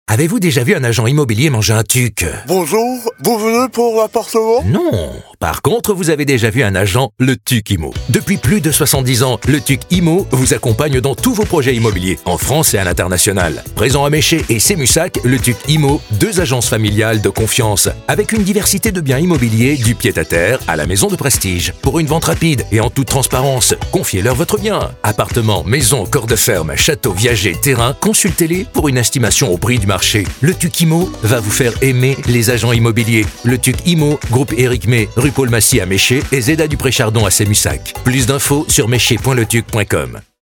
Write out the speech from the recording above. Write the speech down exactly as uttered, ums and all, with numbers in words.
Avez-vous déjà vu un agent immobilier manger un tuc? Bonjour, vous venez pour l'appartement? Non. Par contre, vous avez déjà vu un agent, le TUC Immo. Depuis plus de soixante-dix ans, le TUC Immo vous accompagne dans tous vos projets immobiliers, en France et à l'international. Présent à Méché et Sémussac, le TUC Immo, deux agences familiales de confiance, avec une diversité de biens immobiliers du pied-à-terre à la maison de prestige. Pour une vente rapide et en toute transparence, confiez-leur votre bien. Appartements, maisons, corps de ferme, châteaux, viagers, terrains, consultez-les pour une estimation au prix du marché. Le TUC Immo va vous faire aimer les agents immobiliers. Le TUC Immo, groupe Éric May, rue Paul Massy à Méché et Zeda du Pré-Chardon à Sémussac. Plus d'infos sur méché point le tuc point com.